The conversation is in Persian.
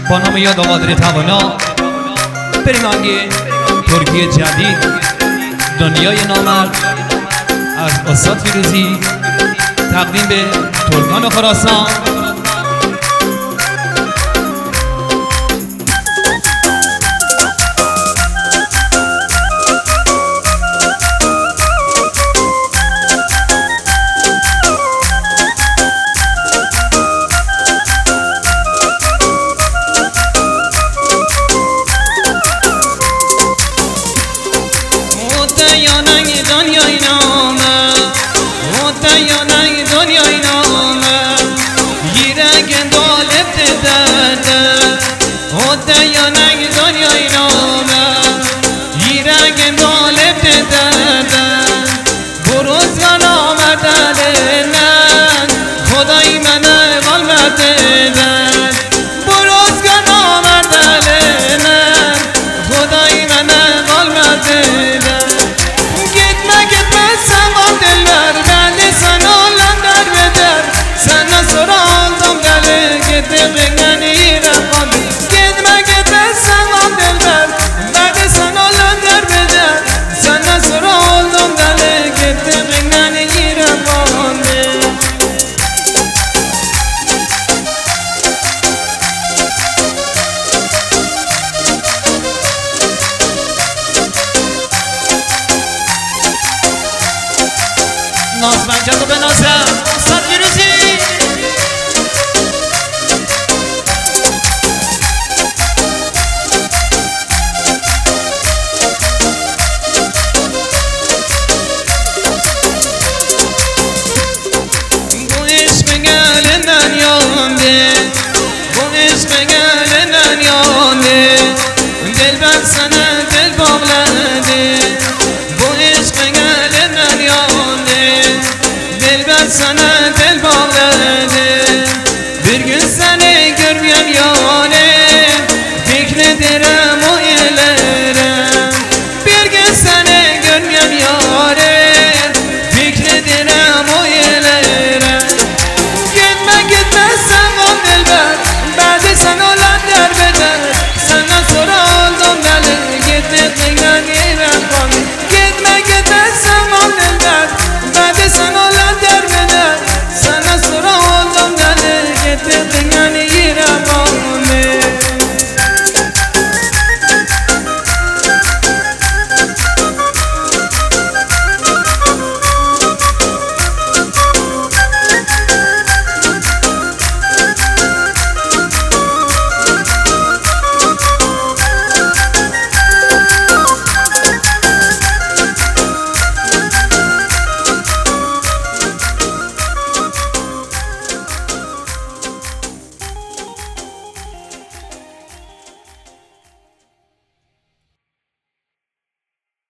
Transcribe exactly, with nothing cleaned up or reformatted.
با نام یاد آقادر توانا بریم آنگه ترکیه جدید دنیای نامرد از استاد فیروزی تقدیم به ترکان خراسان. ناز منجد و بنازم استاد فیروزی. bu iş gelinden yandı, bu iş gelinden yandı, dilber sana dil bağladı, bu iş gelinden yandı, dilber sana